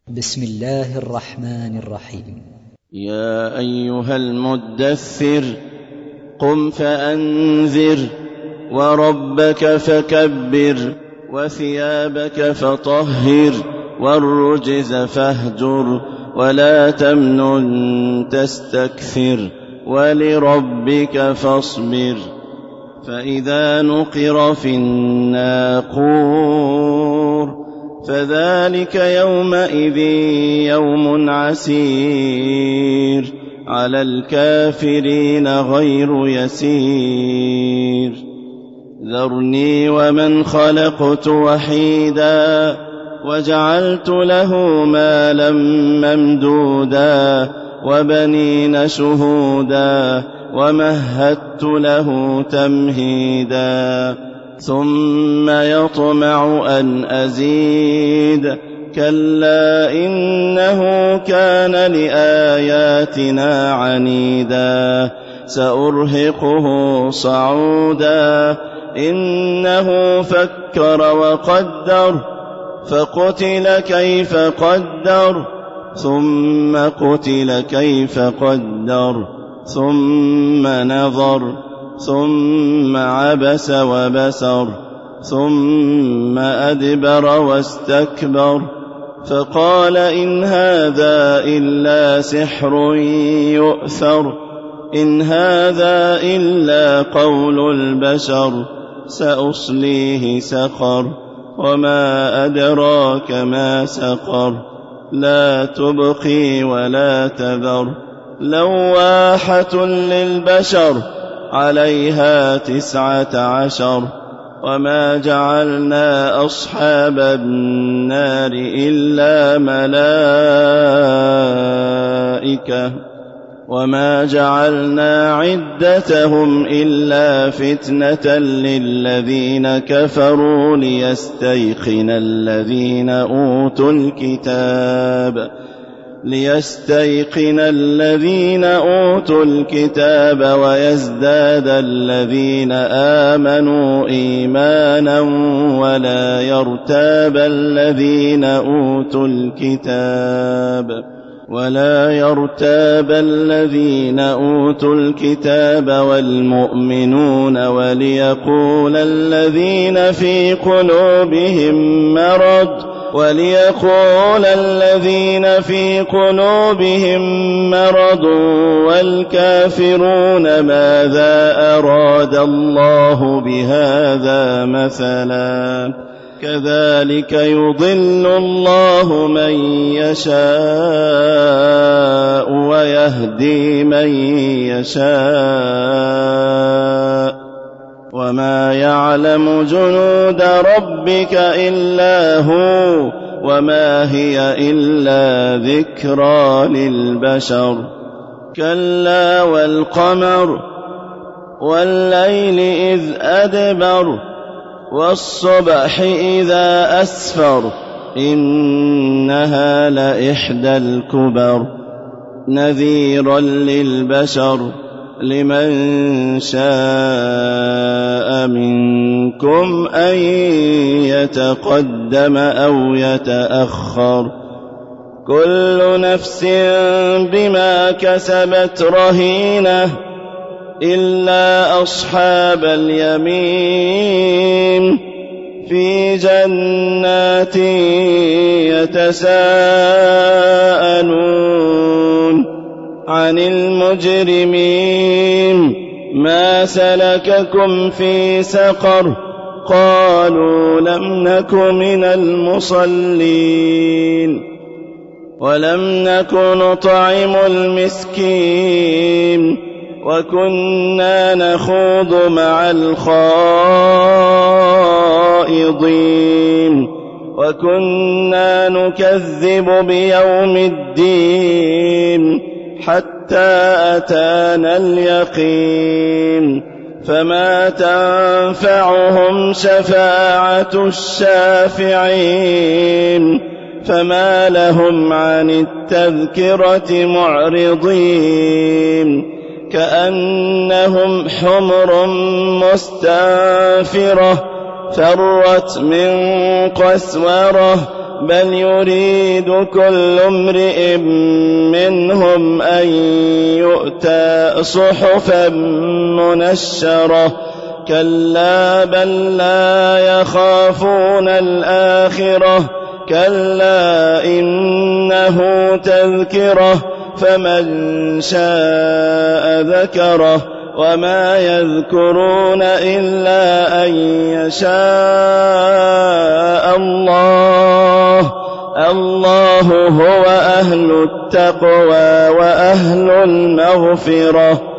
بسم الله الرحمن الرحيم. يا أيها المدثر قم فأنذر وربك فكبر وثيابك فطهر والرجز فاهجر ولا تمنن تستكثر ولربك فاصبر. فإذا نقر في الناقور فذلك يومئذ يوم عسير على الكافرين غير يسير. ذرني ومن خلقت وحيدا وجعلت له مالا ممدودا وبنين شهودا ومهدت له تمهيدا ثم يطمع أن أزيد كلا إنه كان لآياتنا عنيدا سأرهقه صعودا إنه فكر وقدر فقتل كيف قدر ثم قتل كيف قدر ثم نظر ثم عبس وبسر ثم أدبر واستكبر فقال إن هذا إلا سحر يؤثر إن هذا إلا قول البشر سأصليه سقر وما أدراك ما سقر لا تبقي ولا تذر لواحة للبشر عليها 19 وما جعلنا أصحاب النار إلا ملائكة وما جعلنا عدتهم إلا فتنة للذين كفروا ليستيقن الذين أوتوا الكتاب ويزداد الذين آمنوا إيمانا ولا يرتاب الذين أوتوا الكتاب والمؤمنون وليقول الذين في قلوبهم مرض والكافرون ماذا أراد الله بهذا مثلا كذلك يضل الله من يشاء ويهدي من يشاء وما يعلم جنود ربك إلا هو وما هي إلا ذكرى للبشر. كلا والقمر والليل إذ أدبر والصبح إذا أسفر إنها لإحدى الكبر نذيرا للبشر لمن شاء منكم أن يتقدم أو يتأخر كل نفس بما كسبت رهينة إلا أصحاب اليمين في جنات يتساءلون عن المجرمين ما سلككم في سقر قالوا لم نك من المصلين ولم نك نطعم المسكين وكنا نخوض مع الخائضين وكنا نكذب بيوم الدين حتى أتانا اليقين فما تنفعهم شفاعة الشافعين فما لهم عن التذكرة معرضين كأنهم حمر مستنفرة فرت من قسورة بل يريد كل امرئ منهم أن يؤتى صحفا منشرة كلا بل لا يخافون الآخرة كلا إنه تذكرة فمن شاء ذكره وما يذكرون إلا أن يشاء الله هو أهل التقوى وأهل المغفرة